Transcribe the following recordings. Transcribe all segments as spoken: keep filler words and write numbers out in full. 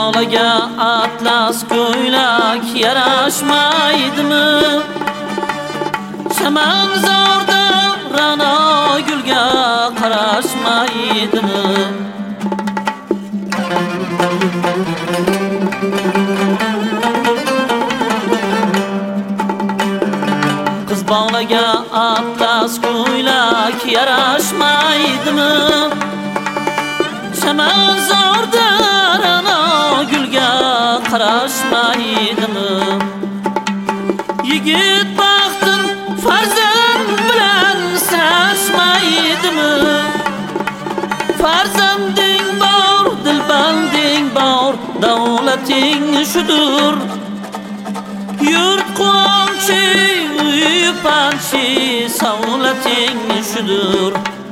bog'laga atlas ko'ylak yarashmaydimi? Chamanzorda ra'no gulga qarashmaydimi? Qiz bog'laga atlas ko'ylak yarashmaydimi? Chamanzorda ra'no gulga qarashmaydimi? Yigit baxtin farzand bilan sinashmaydimi? Farzanding bor, dilbanding bor, davlating shudur. Yurt quvonchi, uy panchi, savlating shudur.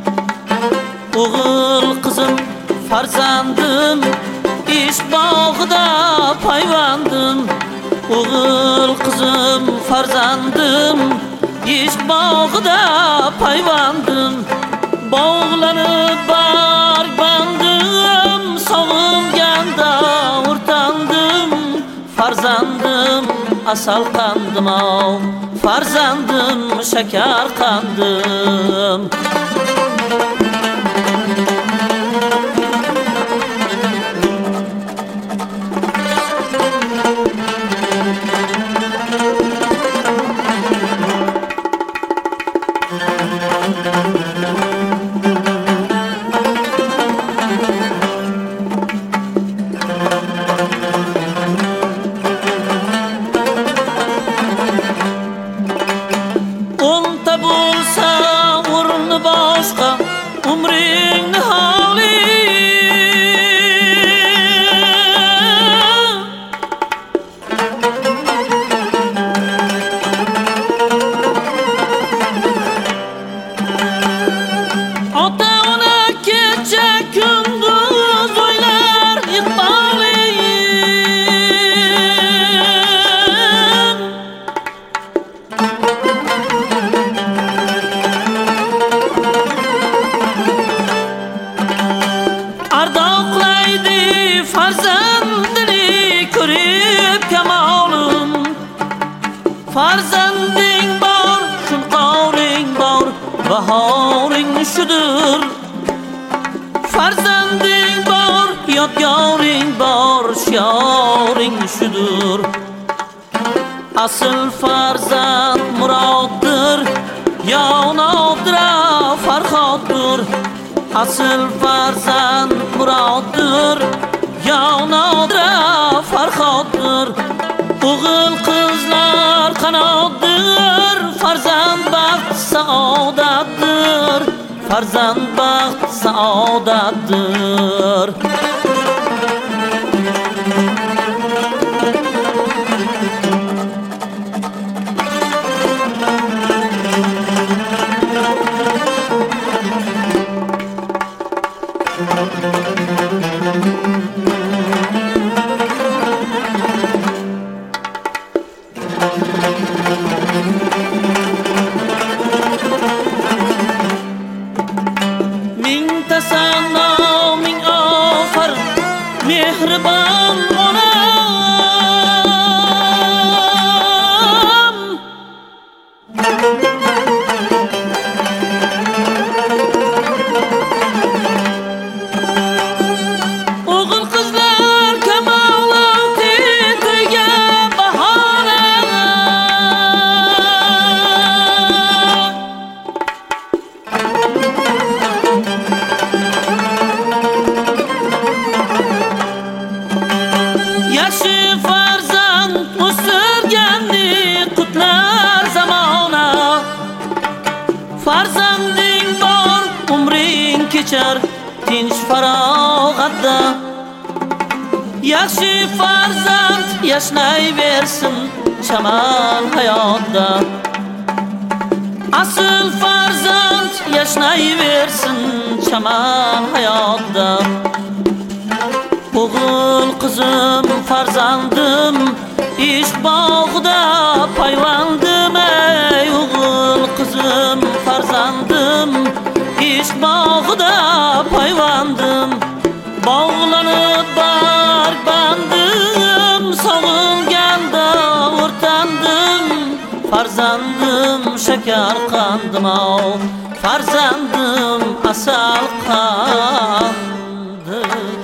O'g'il qizim farzandim, ish bog'ida payvandim. O'g'il qizim farzandim, ish bog'ida payvandim. Bog'lanib barbandim, sog'inganda o'rtandim. Farzandim asal qandim, farzandim shakar qandim. O'nta bo'lsa o'rni boshqa, umringni holi. Ota-ona kecha kunduz o'ylar iqboling. Ardoqlaydi farzandini ko'rib kamolim. Farzanding bor, shunqoring bor, bahoring shudur. Farzanding bor, yodgoring bor, shioring shudur. Asl farzand muroddir, yo nodira farhoddir. Asl farzand muroddir, yo nodira farhoddir. O'g'il qizlar qanotdir, farzand baxt saodatdir. Farzand baxt saodatdir. Mingta sano, ming ofar, mehribon onam. O'g'il qizlar kamolovdi to'yga bahona. Yaxshi farzand o'stirganni qutlar zamona. Farzanding bor, umring kechar tinch farog'atda. Yaxshi farzand yashnayversin chaman hayotda. Asl farzand yashnayversin chaman hayotda. O'g'il qizim farzandim, ish bog'ida payvandim. Ey o'g'il qizim farzandim, ish bog'ida payvandim. Bog'lanib barg bandim. farzandım şeker kandım av, farzandım asal kandım.